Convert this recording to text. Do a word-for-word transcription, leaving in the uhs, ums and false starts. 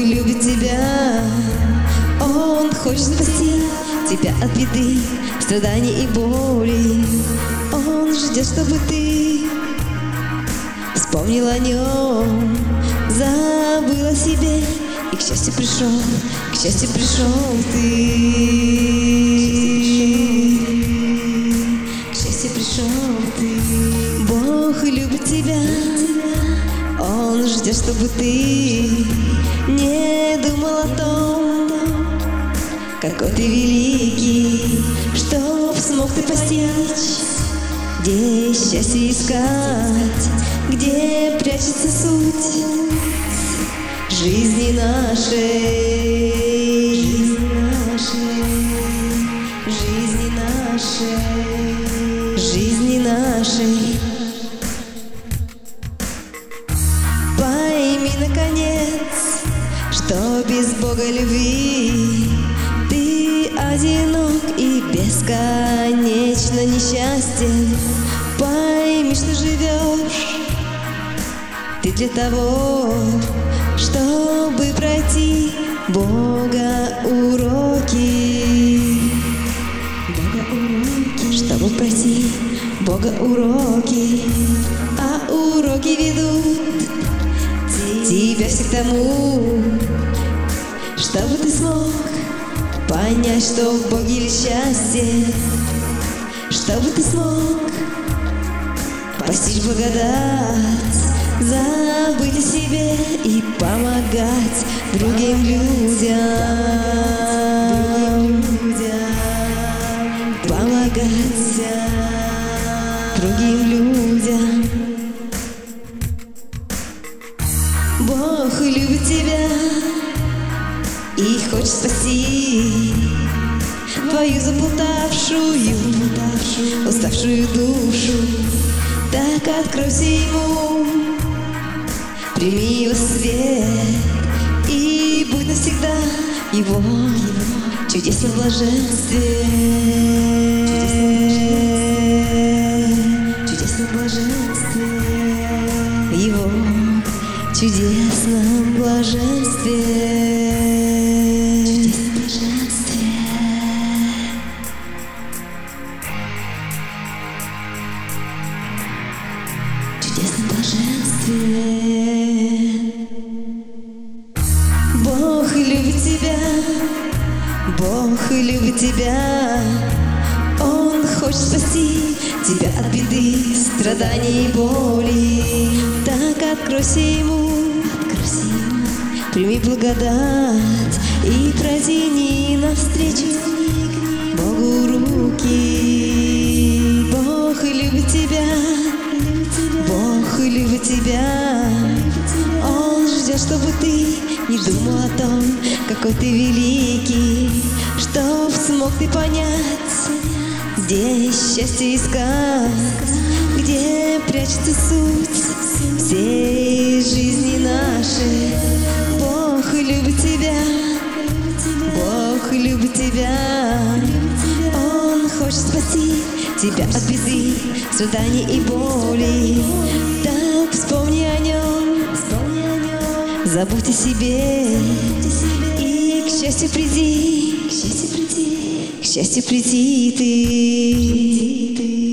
любит тебя, Он хочет спасти тебя от беды, страданий и боли. Он ждет, чтобы ты вспомнил о Нем, забыл о себе, и к счастью пришел, к счастью пришел ты. К счастью пришел ты. Бог любит тебя, Он ждет, чтобы ты не думал о том, какой ты великий, чтоб смог ты постичь, где счастье искать, где прячется суть жизни нашей, жизни нашей, жизни нашей. Пойми, наконец, что без Бога любви ты одинок и бесконечно несчастен. Пойми, что живешь ты для того, чтобы пройти Бога уроки, Бога уроки, чтобы пройти Бога уроки, а уроки ведут тебя все к тому, чтобы ты смог понять, что в Боге лишь счастье, чтобы ты смог постичь благодать, забыть о себе и помогать другим людям, помогать другим людям. Бог любит тебя и хочет спасти твою заплутавшую, уставшую душу. Так откройся Ему, прими Его свет и будь навсегда Его, Его чудесном блаженстве, чудесном блаженстве, Его чудесном блаженстве, чудесном блаженстве. Чудесном блаженстве. Бог любит тебя, Бог любит тебя, Он хочет спасти тебя от беды, страданий и боли. Так откройся Ему, откройся Ему, прими благодать и протяни навстречу Богу руки. Бог любит тебя, Бог любит тебя, Он ждет, чтобы ты не думал о том, какой ты великий, чтоб смог ты понять, где счастье искать, где прячется суть всей жизни нашей. Бог любит тебя, Бог любит тебя, Он хочет спасти тебя от беды, страданий и боли. Так вспомни о Нем, забудь о себе и к счастью приди, к счастью приди, к счастью приди ты.